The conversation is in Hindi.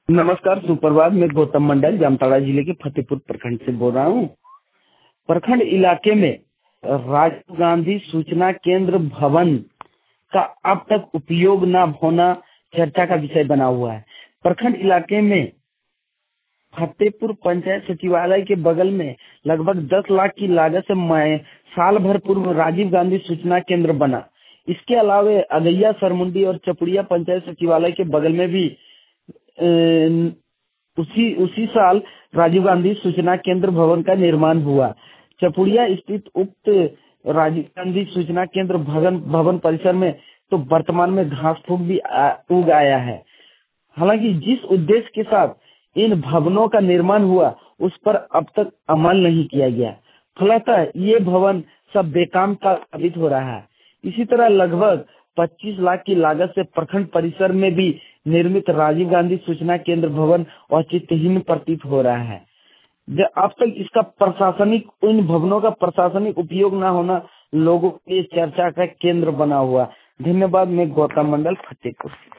नमस्कार, सुप्रभात। मैं गौतम मंडल जामताड़ा जिले के फतेहपुर प्रखंड से बोल रहा हूँ। प्रखंड इलाके में राजीव गांधी सूचना केंद्र भवन का अब तक उपयोग न होना चर्चा का विषय बना हुआ है। प्रखंड इलाके में फतेहपुर पंचायत सचिवालय के बगल में लगभग 10 लाख की लागत से साल भर पूर्व राजीव गांधी सूचना केंद्र बना। इसके अलावा अगैया, सरमुंडी और चपुड़िया पंचायत सचिवालय के बगल में भी उसी साल राजीव गांधी सूचना केंद्र भवन का निर्माण हुआ। चपुड़िया स्थित उक्त राजीव गांधी सूचना केंद्र भवन परिसर में तो वर्तमान में घास फूस भी उग आया है। हालांकि जिस उद्देश्य के साथ इन भवनों का निर्माण हुआ उस पर अब तक अमल नहीं किया गया। फलतः ये भवन सब बेकाम का साबित हो रहा है। इसी तरह लगभग 25 लाख की लागत से प्रखंड परिसर में भी निर्मित राजीव गांधी सूचना केंद्र भवन औचित्यहीन प्रतीत हो रहा है। अब तक इन भवनों का प्रशासनिक उपयोग न होना लोगों के चर्चा का केंद्र बना हुआ। धन्यवाद। मैं गौतम मंडल, फतेहपुर।